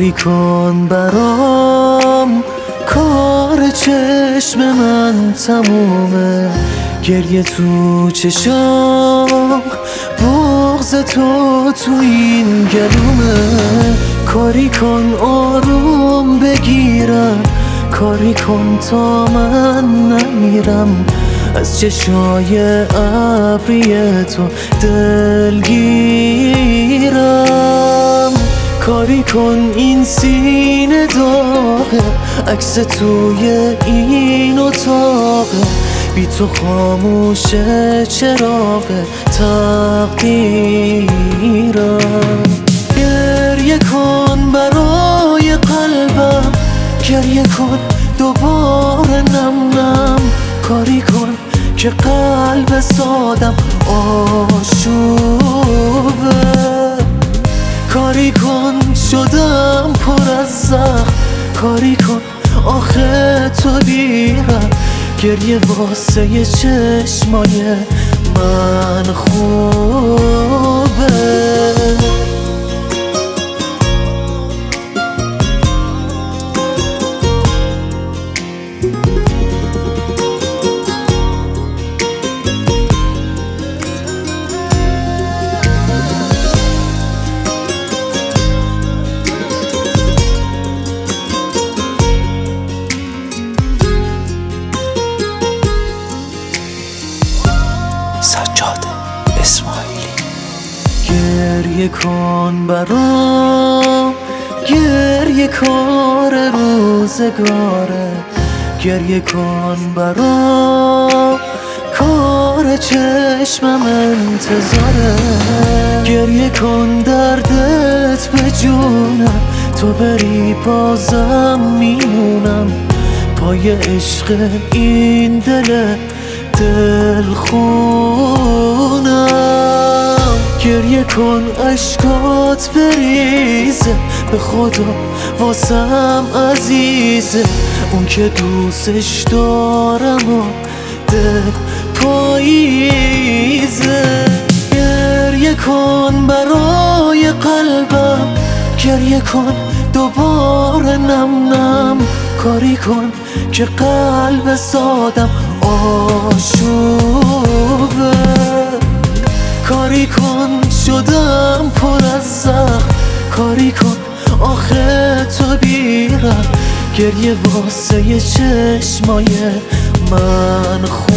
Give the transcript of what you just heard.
کاری کن برام، کار چشم من تمومه، گریه تو چشام، بغض تو تو این گلومه. کاری کن آروم بگیرم، کاری کن تا من نمیرم از چشای ابری تو دلگیرم. کاری کن این سینه داغه، عکس توی این اتاقه، بی تو خاموشه چراغ تقدیرم. گریه کن برای قلبم، گریه کن دوباره نم نم، کاری کن که قلب سادم آشوبه. کاری کن شدم پر از زخم، کاری کن آخه تو بیرم، گریه واسه چشمای من خوبه. سجاد اسماعیلی. گریه کن برام، گریه کار روزگاره، گریه کن برام، کار چشمم انتظاره. گریه کن دردت به جونم، تو بری بازم میمونم، پای عشق این دلخونم. گریه کن اشکات بریزه، به خدا واسم عزیزه، اون که دوستش دارم و دل پاییزه. گریه کن برای قلبم، گریه کن دوباره نم نم، کاری کن که قلب سادم آشوبه. کاری کن شدم پر از زخم، کاری کن آخه تو بیرم، گریه واسه چشمای من